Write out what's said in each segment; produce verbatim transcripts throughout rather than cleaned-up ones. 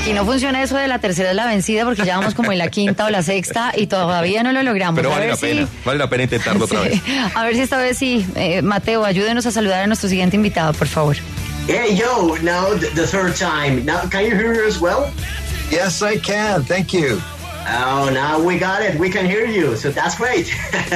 Aquí no funciona eso de la tercera es la vencida porque ya vamos como en la quinta o la sexta y todavía no lo logramos. Pero a vale ver la si... pena, vale la pena intentarlo otra sí. vez. A ver si esta vez sí. Eh, Mateo, ayúdenos a saludar a nuestro siguiente invitado, por favor. Hey, yo, now the, the third time. Now, can you hear us well? Yes, I can. Thank you. Oh, now we got it. We can hear you, so that's great.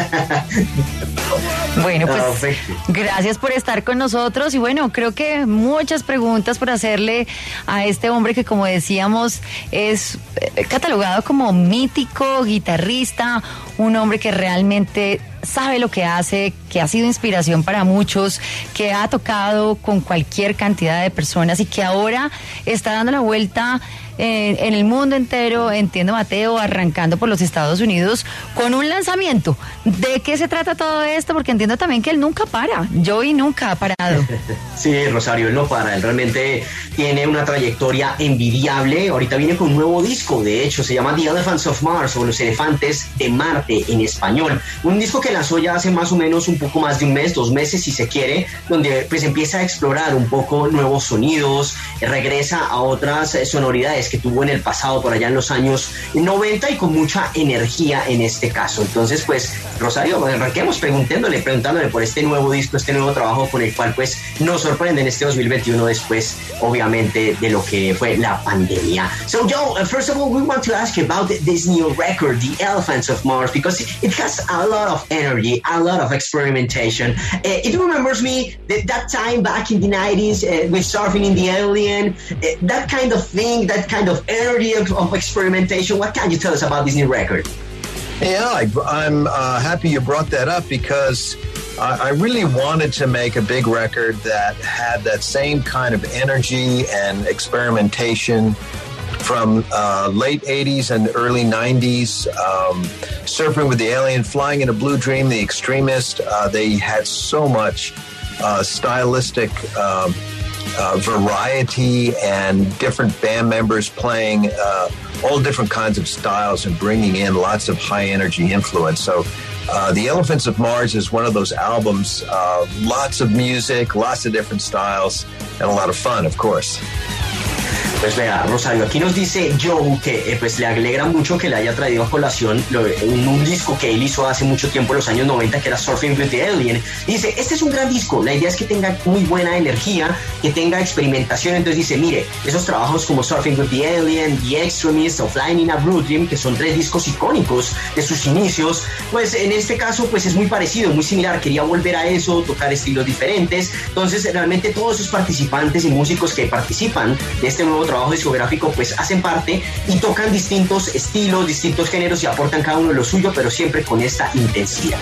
Bueno, pues oh, gracias por estar con nosotros y bueno, creo que muchas preguntas por hacerle a este hombre que, como decíamos, es catalogado como mítico, guitarrista, un hombre que realmente sabe lo que hace, que ha sido inspiración para muchos, que ha tocado con cualquier cantidad de personas y que ahora está dando la vuelta en, en el mundo entero, entiendo, Mateo, arrancando por los Estados Unidos con un lanzamiento. ¿De qué se trata todo esto? Porque entiendo también que él nunca para, Joey nunca ha parado. Sí, Rosario, él no para, él realmente tiene una trayectoria envidiable. Ahorita viene con un nuevo disco, de hecho, se llama The Elephants of Mars, o Los Elefantes de Marte en español. Un disco que lanzó ya hace más o menos un poco más de un mes, dos meses si se quiere, donde pues empieza a explorar un poco nuevos sonidos, regresa a otras sonoridades que tuvo en el pasado, por allá en los años noventa, y con mucha energía en este caso. Entonces, pues, Rosario, arranquemos preguntándole, preguntándole por este nuevo disco, este nuevo trabajo con el cual, pues, nos sorprende en este dos mil veintiuno después, obviamente, de lo que fue la pandemia. So, Joe, first of all, we want to ask you about this new record, The Elephants of Mars, because it has a lot of energy, a lot of experimentation. Uh, it remembers me that, that time back in the nineties uh, with Surfing in the Alien, uh, that kind of thing, that kind of energy of, of experimentation. What can you tell us about this new record? Yeah, I, I'm uh, happy you brought that up because I, I really wanted to make a big record that had that same kind of energy and experimentation from uh, late eighties and early nineties. Um, Surfing with the Alien, Flying in a Blue Dream, The Extremist, uh, they had so much uh, stylistic um, uh, variety and different band members playing uh, all different kinds of styles and bringing in lots of high energy influence. So uh, The Elephants of Mars is one of those albums, uh, lots of music, lots of different styles, and a lot of fun, of course. Pues vea, Rosario, aquí nos dice Joe que eh, pues le alegra mucho que le haya traído a colación lo, un, un disco que él hizo hace mucho tiempo, en los años noventa, que era Surfing with the Alien. Dice, este es un gran disco, la idea es que tenga muy buena energía, que tenga experimentación. Entonces dice, mire, esos trabajos como Surfing with the Alien, The Extremist o Flying in a Blue Dream, que son tres discos icónicos de sus inicios, pues en este caso pues es muy parecido, muy similar. Quería volver a eso, tocar estilos diferentes. Entonces realmente todos esos participantes y músicos que participan de este nuevo trabajo discográfico pues hacen parte y tocan distintos estilos, distintos géneros y aportan cada uno lo suyo, pero siempre con esta intensidad.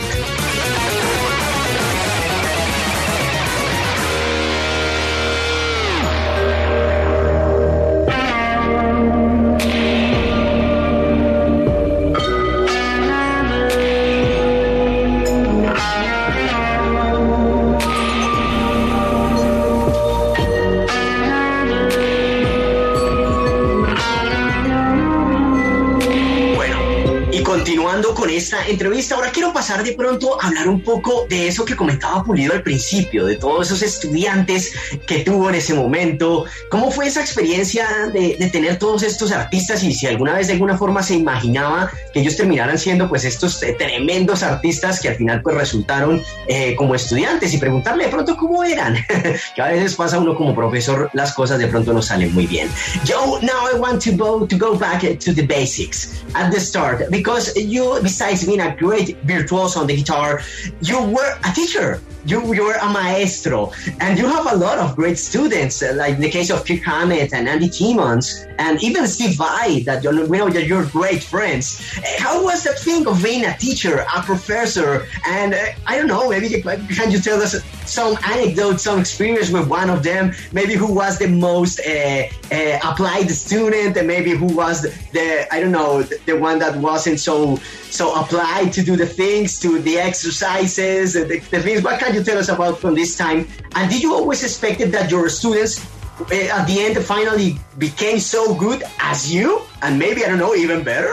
Continuando con esta entrevista, ahora quiero pasar de pronto a hablar un poco de eso que comentaba Pulido al principio, de todos esos estudiantes que tuvo en ese momento. ¿Cómo fue esa experiencia de, de tener todos estos artistas y si alguna vez de alguna forma se imaginaba que ellos terminaran siendo pues estos eh, tremendos artistas que al final pues resultaron eh, como estudiantes, y preguntarle de pronto cómo eran? Que a veces pasa uno como profesor, las cosas de pronto no salen muy bien. Joe, now I want to go, to go back to the basics at the start, because you, besides being a great virtuoso on the guitar, you were a teacher. You, you were a maestro, and you have a lot of great students, uh, like in the case of Kirk Hammett and Andy Timmons, and even Steve Vai, that you know, we know that you're great friends. How was that thing of being a teacher, a professor, and uh, I don't know, maybe can you tell us some anecdotes, some experience with one of them, maybe who was the most uh, uh, applied student, and maybe who was the, the I don't know, the, the one that wasn't so so applied to do the things, to the exercises, the, the things. What can you tell us about from this time? And did you always expect that your students uh, at the end finally became so good as you, and maybe, I don't know, even better?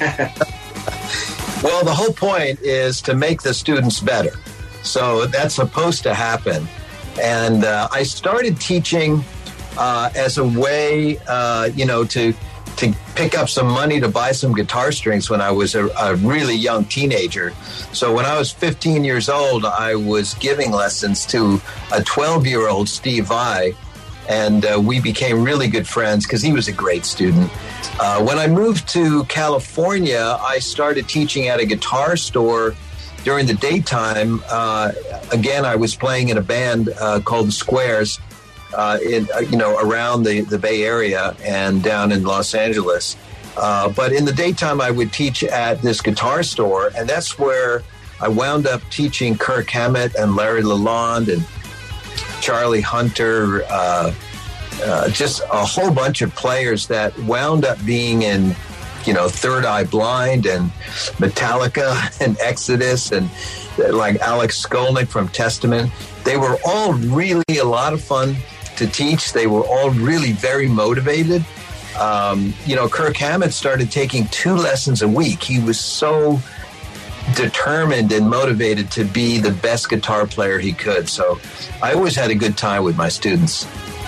Well, the whole point is to make the students better. So that's supposed to happen. And uh, I started teaching uh, as a way, uh, you know, to to pick up some money to buy some guitar strings when I was a, a really young teenager. So when I was fifteen years old, I was giving lessons to a twelve-year-old Steve Vai, and uh, we became really good friends because he was a great student. Uh, when I moved to California, I started teaching at a guitar store during the daytime. Uh, again, I was playing in a band uh, called the Squares, uh, in uh, you know around the, the Bay Area and down in Los Angeles. Uh, but in the daytime, I would teach at this guitar store, and that's where I wound up teaching Kirk Hammett and Larry Lalonde and Charlie Hunter, uh, uh, just a whole bunch of players that wound up being in, you know, Third Eye Blind and Metallica and Exodus and like Alex Skolnick from Testament. They were all really a lot of fun to teach. They were all really very motivated. Um, you know, Kirk Hammett started taking two lessons a week. He was so determined and motivated to be the best guitar player he could. So I always had a good time with my students.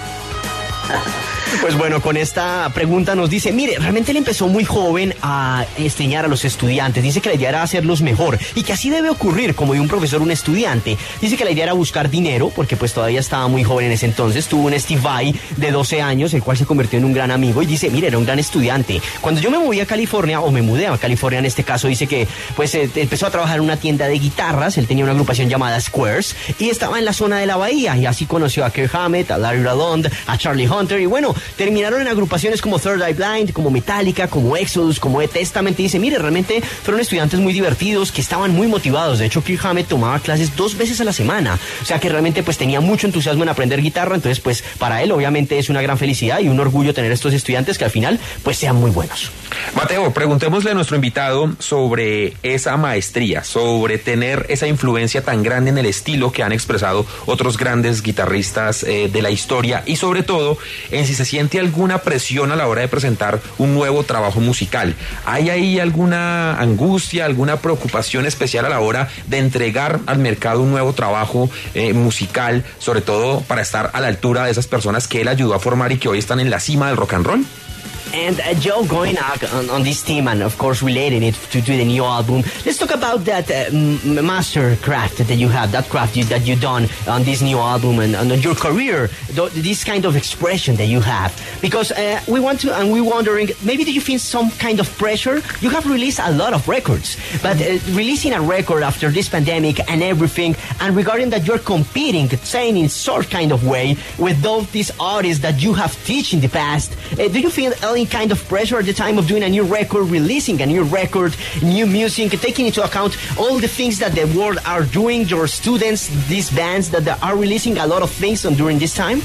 Pues bueno, con esta pregunta nos dice, mire, realmente él empezó muy joven a enseñar a los estudiantes. Dice que la idea era hacerlos mejor y que así debe ocurrir como de un profesor un estudiante. Dice que la idea era buscar dinero porque pues todavía estaba muy joven en ese entonces. Tuvo un Steve Vai de doce años, el cual se convirtió en un gran amigo y dice, mire, era un gran estudiante. Cuando yo me moví a California, o me mudé a California en este caso, dice que pues eh, empezó a trabajar en una tienda de guitarras. Él tenía una agrupación llamada Squares y estaba en la zona de la bahía y así conoció a Kirk Hammett, a Larry Lalonde, a Charlie Hunter y bueno, terminaron en agrupaciones como Third Eye Blind, como Metallica, como Exodus, como The Testament. Y dice, mire, realmente fueron estudiantes muy divertidos, que estaban muy motivados. De hecho, Kirk Hammett tomaba clases dos veces a la semana. O sea que realmente pues tenía mucho entusiasmo en aprender guitarra. Entonces pues para él obviamente es una gran felicidad y un orgullo tener estos estudiantes que al final pues sean muy buenos. Mateo, preguntémosle a nuestro invitado sobre esa maestría, sobre tener esa influencia tan grande en el estilo que han expresado otros grandes guitarristas eh, de la historia y sobre todo en si se siente alguna presión a la hora de presentar un nuevo trabajo musical. ¿Hay ahí alguna angustia, alguna preocupación especial a la hora de entregar al mercado un nuevo trabajo eh, musical, sobre todo para estar a la altura de esas personas que él ayudó a formar y que hoy están en la cima del rock and roll? And uh, Joe, going on, on this theme and of course relating it to, to the new album, let's talk about that uh, master craft that you have, that craft you, that you've done on this new album and, and on your career, th- this kind of expression that you have. Because uh, we want to, and we're wondering, maybe do you feel some kind of pressure? You have released a lot of records, but uh, releasing a record after this pandemic and everything, and regarding that you're competing, saying in sort kind of way, with those these artists that you have taught in the past, uh, do you feel any kind of pressure at the time of doing a new record, releasing a new record, new music, taking into account all the things that the world are doing, your students, these bands that are releasing a lot of things on during this time?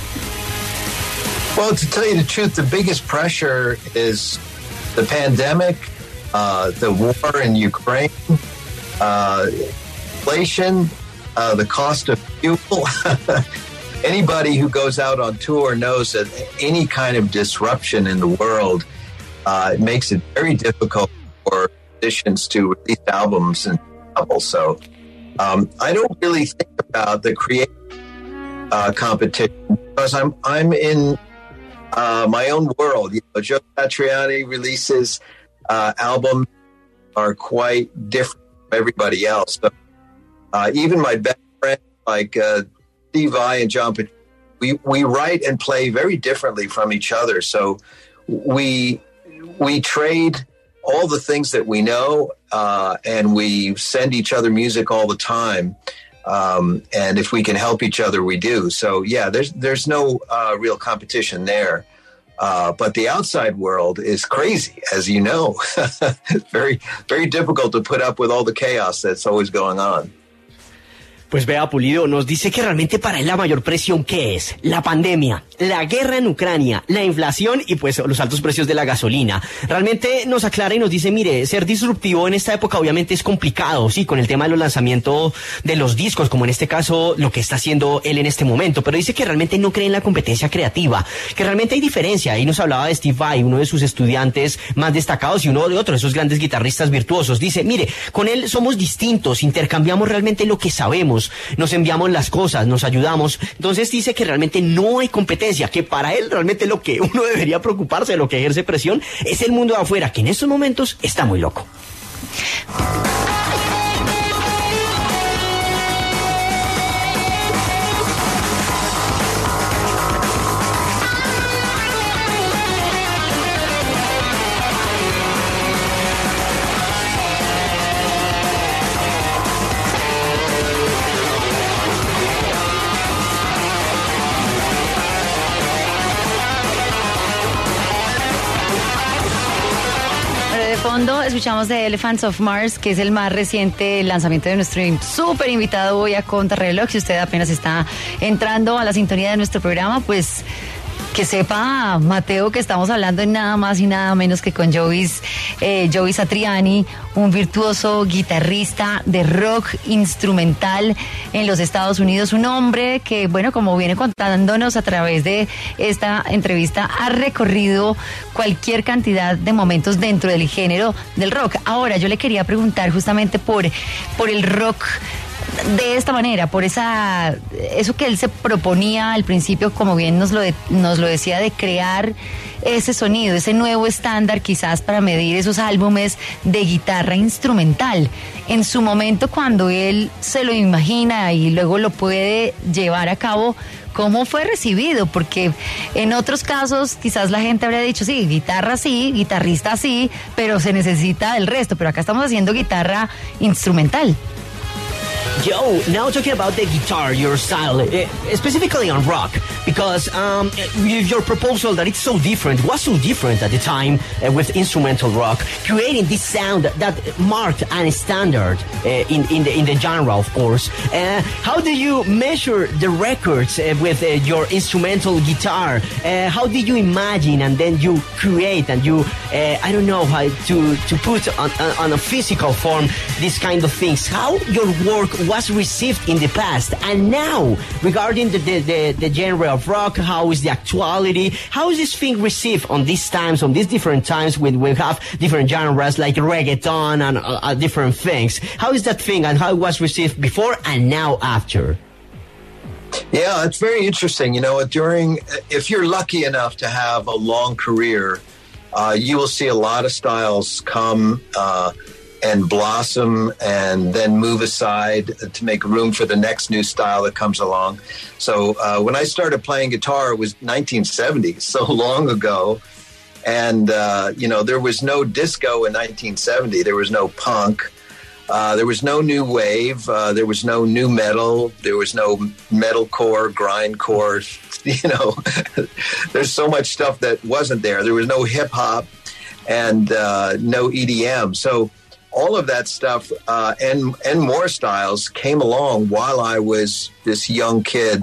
Well, to tell you the truth, the biggest pressure is the pandemic, uh, the war in Ukraine, uh, inflation, uh, the cost of fuel. Anybody who goes out on tour knows that any kind of disruption in the world uh, makes it very difficult for musicians to release albums and novels. So um, I don't really think about the creative uh, competition because I'm I'm in uh, my own world. You know, Joe Satriani releases uh, albums are quite different from everybody else. So uh, even my best friends like uh, Steve Vai and John Petrucci, we we write and play very differently from each other. So we we trade all the things that we know, uh, and we send each other music all the time. Um, and if we can help each other, we do. So yeah, there's there's no uh, real competition there. Uh, but the outside world is crazy, as you know. very very difficult to put up with all the chaos that's always going on. Pues vea, Pulido, nos dice que realmente para él la mayor presión, ¿qué es? La pandemia, la guerra en Ucrania, la inflación y pues los altos precios de la gasolina. Realmente nos aclara y nos dice, mire, ser disruptivo en esta época obviamente es complicado, sí, con el tema de los lanzamientos de los discos, como en este caso lo que está haciendo él en este momento, pero dice que realmente no cree en la competencia creativa, que realmente hay diferencia. Ahí nos hablaba de Steve Vai, uno de sus estudiantes más destacados y uno de otros, esos grandes guitarristas virtuosos. Dice, mire, con él somos distintos, intercambiamos realmente lo que sabemos, nos enviamos las cosas, nos ayudamos. Entonces dice que realmente no hay competencia. evidencia que para él realmente lo que uno debería preocuparse, de lo que ejerce presión, es el mundo de afuera, que en estos momentos está muy loco. Fondo escuchamos de Elephants of Mars, que es el más reciente lanzamiento de nuestro súper invitado hoy a Contrarreloj. Si usted apenas está entrando a la sintonía de nuestro programa, pues que sepa, Mateo, que estamos hablando en nada más y nada menos que con Jovis, eh, Jovis Satriani, un virtuoso guitarrista de rock instrumental en los Estados Unidos, un hombre que, bueno, como viene contándonos a través de esta entrevista, ha recorrido cualquier cantidad de momentos dentro del género del rock. Ahora, yo le quería preguntar justamente por, por el rock de esta manera, por esa eso que él se proponía al principio, como bien nos lo, de, nos lo decía, de crear ese sonido, ese nuevo estándar quizás para medir esos álbumes de guitarra instrumental. En su momento, cuando él se lo imagina y luego lo puede llevar a cabo, ¿cómo fue recibido? Porque en otros casos quizás la gente habría dicho, sí, guitarra sí, guitarrista sí, pero se necesita el resto, pero acá estamos haciendo guitarra instrumental. Joe, now talking about the guitar, your style, uh, specifically on rock, because um, your proposal that it's so different, was so different at the time uh, with instrumental rock, creating this sound that marked a standard uh, in, in, the, in the genre, of course. Uh, how do you measure the records uh, with uh, your instrumental guitar? Uh, how did you imagine and then you create and you, uh, I don't know, how to, to put on, on a physical form these kind of things? How your work was received in the past and now regarding the, the, the, the genre of rock, how is the actuality, how is this thing received on these times, on these different times when we have different genres like reggaeton and uh, uh, different things? How is that thing and how it was received before and now after? Yeah, it's very interesting. You know, during, if you're lucky enough to have a long career, uh, you will see a lot of styles come uh, and blossom and then move aside to make room for the next new style that comes along. So uh, when I started playing guitar, it was nineteen seventy, so long ago. And, uh, you know, there was no disco in nineteen seventy. There was no punk. Uh, there was no new wave. Uh, there was no new metal. There was no metalcore, grindcore. You know, there's so much stuff that wasn't there. There was no hip hop and uh, no E D M. So all of that stuff uh, and and more styles came along while I was this young kid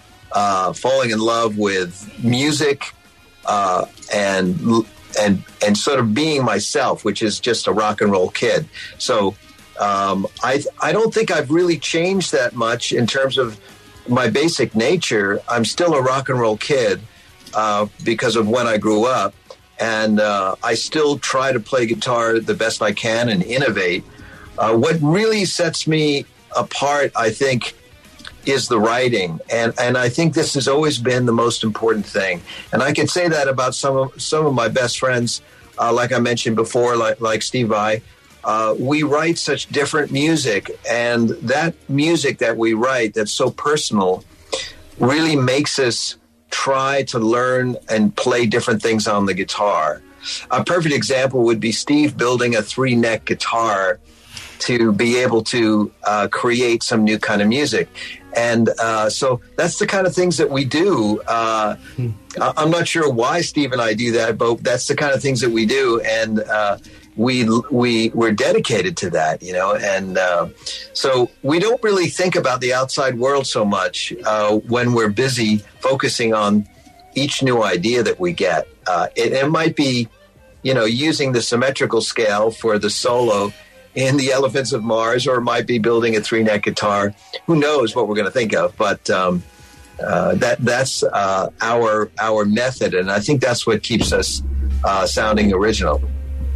uh, falling in love with music uh, and and and sort of being myself, which is just a rock and roll kid. So um, I I don't think I've really changed that much in terms of my basic nature. I'm still a rock and roll kid uh, because of when I grew up. And uh, I still try to play guitar the best I can and innovate. Uh, what really sets me apart, I think, is the writing. And and I think this has always been the most important thing. And I can say that about some of, some of my best friends, uh, like I mentioned before, like, like Steve Vai. Uh, we write such different music. And that music that we write that's so personal really makes us try to learn and play different things on the guitar. A perfect example would be Steve building a three-neck guitar to be able to uh, create some new kind of music. And uh, so that's the kind of things that we do. Uh, hmm. I'm not sure why Steve and I do that, but that's the kind of things that we do. And uh, we we we're dedicated to that, you know. And uh, so we don't really think about the outside world so much uh, when we're busy focusing on each new idea that we get. Uh, it, it might be, you know, using the symmetrical scale for the solo in the Elephants of Mars, or it might be building a three-neck guitar. Who knows what we're going to think of? But um, uh, that that's uh, our our method, and I think that's what keeps us uh, sounding original.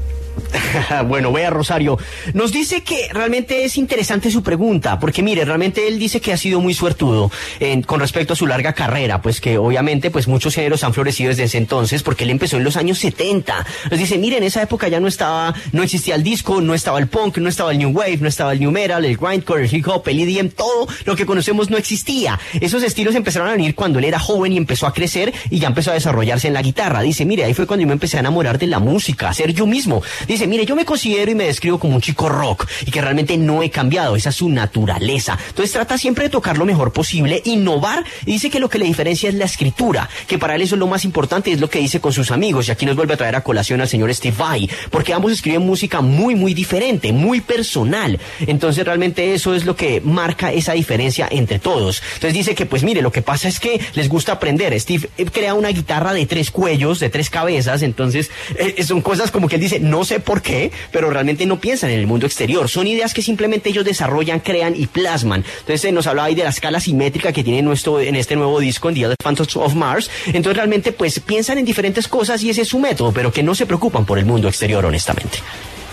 Bueno, vea, Rosario, nos dice que realmente es interesante su pregunta, porque mire, realmente él dice que ha sido muy suertudo en, con respecto a su larga carrera, pues que obviamente pues muchos géneros han florecido desde ese entonces, porque él empezó en los años setenta. Nos dice, mire, en esa época ya no estaba, no existía el disco, no estaba el punk, no estaba el new wave, no estaba el new metal, el grindcore, el hip hop, el E D M, todo lo que conocemos no existía. Esos estilos empezaron a venir cuando él era joven y empezó a crecer y ya empezó a desarrollarse en la guitarra. Dice, mire, ahí fue cuando yo me empecé a enamorar de la música, a ser yo mismo. Dice, mire, yo me considero y me describo como un chico rock y que realmente no he cambiado, esa es su naturaleza. Entonces trata siempre de tocar lo mejor posible, innovar, y dice que lo que le diferencia es la escritura, que para él eso es lo más importante, es lo que dice con sus amigos, y aquí nos vuelve a traer a colación al señor Steve Vai, porque ambos escriben música muy muy diferente, muy personal. Entonces realmente eso es lo que marca esa diferencia entre todos. Entonces dice que pues mire, lo que pasa es que les gusta aprender. Steve crea una guitarra de tres cuellos, de tres cabezas, entonces eh, son cosas como que él dice, no sé por qué, pero realmente no piensan en el mundo exterior. Son ideas que simplemente ellos desarrollan, crean y plasman. Entonces eh, nos hablaba ahí de la escala simétrica que tiene nuestro, en este nuevo disco, en The Elephants of Mars. Entonces realmente pues piensan en diferentes cosas y ese es su método, pero que no se preocupan por el mundo exterior, honestamente.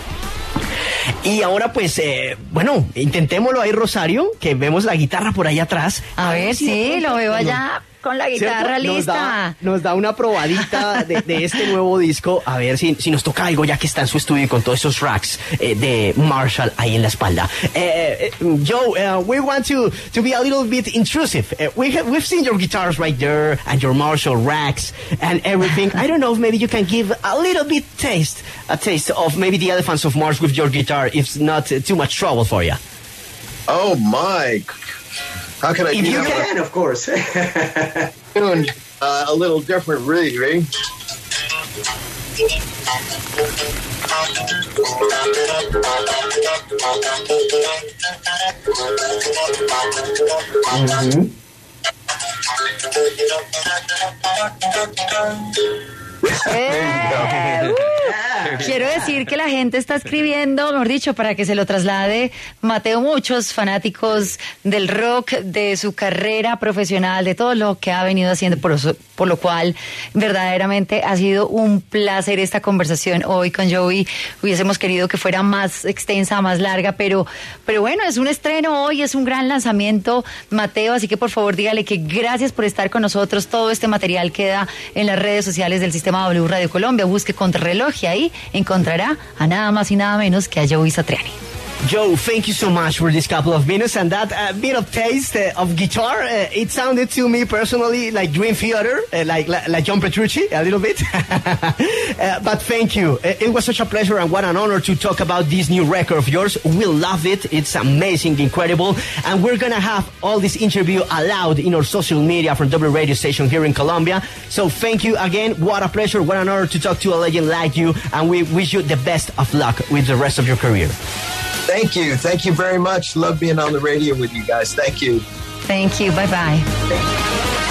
Y ahora pues, eh, bueno, intentémoslo ahí, Rosario, que vemos la guitarra por ahí atrás. A, a ver, ver si sí, lo veo allá. Con la guitarra nos lista. Da, nos da una probadita de, de este nuevo disco. A ver si, si nos toca algo, ya que está en su estudio con todos esos racks eh, de Marshall ahí en la espalda. Eh, Joe, uh, we want to, to be a little bit intrusive. Uh, we have, we've seen your guitars right there and your Marshall racks and everything. I don't know if maybe you can give a little bit taste, a taste of maybe the Elephants of Mars with your guitar, if it's not uh, too much trouble for you. Oh, my. How can I if do you that? can, of course. Doing uh, a little different, really, right? Mm-hmm. Eh, uh, quiero decir que la gente está escribiendo, mejor dicho, para que se lo traslade Mateo, muchos fanáticos del rock, de su carrera profesional, de todo lo que ha venido haciendo, por, eso, por lo cual verdaderamente ha sido un placer esta conversación hoy con Joey. Hubiésemos querido que fuera más extensa, más larga, pero, pero bueno, es un estreno hoy, es un gran lanzamiento, Mateo, así que por favor dígale que gracias por estar con nosotros. Todo este material queda en las redes sociales del Sistema W Radio Colombia. Busque Contrarreloj y ahí encontrará a nada más y nada menos que a Joey Satriani. Joe, thank you so much for this couple of minutes and that uh, bit of taste uh, of guitar. Uh, it sounded to me personally like Dream Theater, uh, like, like like John Petrucci, a little bit. uh, but thank you. Uh, it was such a pleasure and what an honor to talk about this new record of yours. We love it. It's amazing, incredible. And we're going to have all this interview allowed in our social media from W Radio Station here in Colombia. So thank you again. What a pleasure. What an honor to talk to a legend like you. And we wish you the best of luck with the rest of your career. Thank you. Thank you very much. Love being on the radio with you guys. Thank you. Thank you. Bye-bye. Thank you.